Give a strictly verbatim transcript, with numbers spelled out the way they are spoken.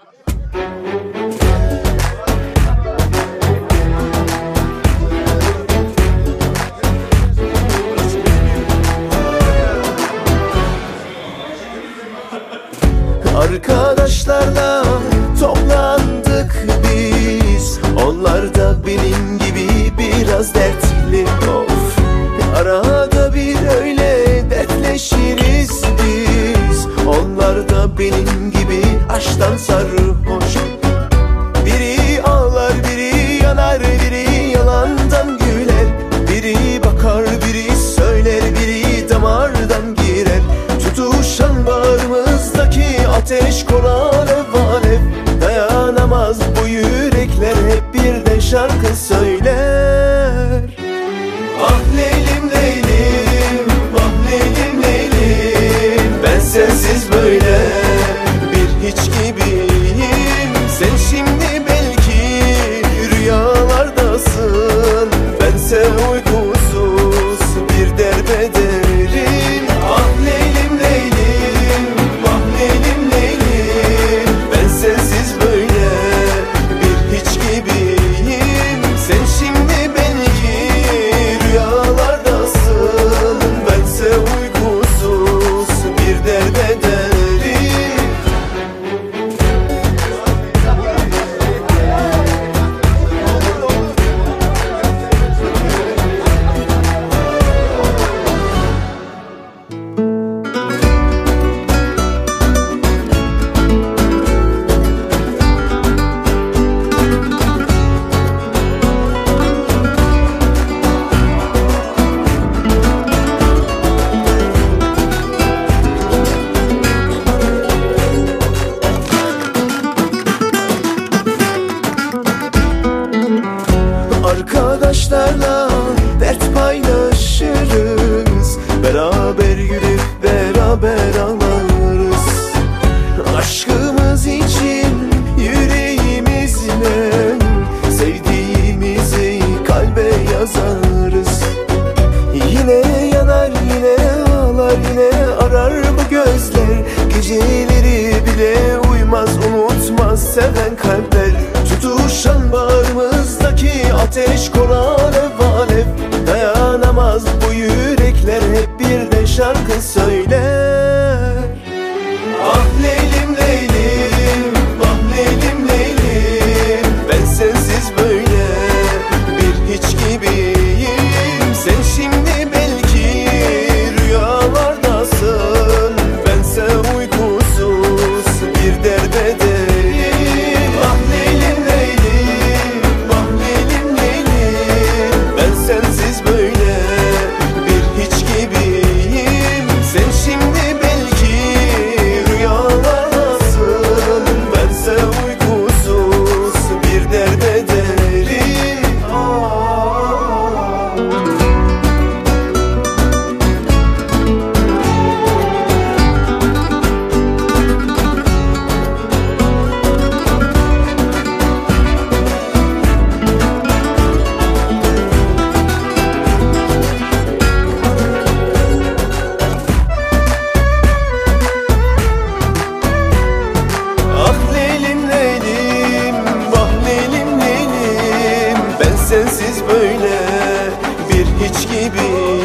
Arkadaşlarla toplandık biz, onlar da benim gibi biraz dertli. Of, arada bir öyle dertleşiriz biz, onlar da benim gibi aşktan sarhoş. Biri ağlar, biri yanar, biri yalandan güler, biri bakar, biri söyler, biri damardan girer. Tutuşan bağrımızdaki ateş kor alev alev, dayanamaz bu yürekler, hep birden şarkı söyler. Ah Leylim Leylim, ah Leylim Leylim, ben sensiz böyle bir hiç gibiyim. Sen şimdi belki rüyalardasın, bense uykusuz bir derbederim. Ah Leylim Leylim, ah Leylim Leylim, ben sensiz böyle bir hiç gibiyim. Sen şimdi belki rüyalardasın, bense uykusuz bir derbederim. Arkadaşlarla dert paylaşırız, beraber gülüp beraber ağlarız. Aşkımız için yüreğimizle sevdiğimizi kalbe yazarız. Yine yanar, yine ağlar, yine arar bu gözler, geceleri bile uyumaz, unutmaz seven kalpler. Tutuşan bağrımızdaki ateş kor alev alev, dayanamaz bu yürekler, hep birden şarkı söyler. Ah Leylim Leylim, ah Leylim Leylim, ben sensiz böyle bir hiç gibiyim. Sen şimdi belki rüyalardasın, bense uykusuz bir derbederim. Ah Leylim Leylim, ah Leylim Leylim, ben sensiz böyle bir hiç gibiyim. Sen şimdi belki rüyalardasın, bense uykusuz bir derbederim. Ah. Ah Leylim Leylim, ah Leylim Leylim, ben sensiz böyle bir hiç gibi.